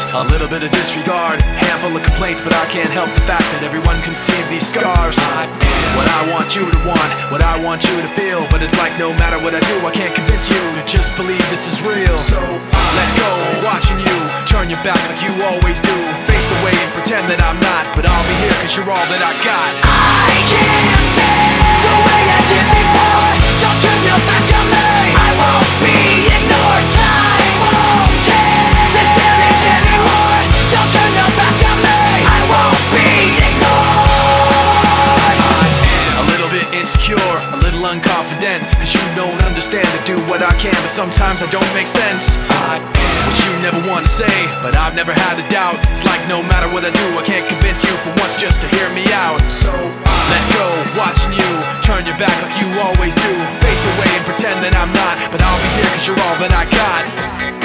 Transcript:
A little bit of disregard, handful of complaints, but I can't help the fact that everyone can see these scars. What I want you to want, what I want you to feel, but it's like no matter what I do, I can't convince you to just believe this is real. So let go, watching you turn your back like you always do. Face away and pretend that I'm not, but I'll be here cause you're all that I got. I can't feel the way I did before. Don't turn your back on me, I won't be ignored. Time won't change this damage anymore. Don't turn your back on me, I won't be ignored. A little bit insecure, a little unconfident, cause you don't understand to do what I can, but sometimes I don't make sense. What you never want to say, but I've never had a doubt. It's like no matter what I do, I can't convince you for once just to hear me out. So let go, watching you turn your back like you always do. Face away and pretend that I'm not, but I'll be here cause you're all that I got.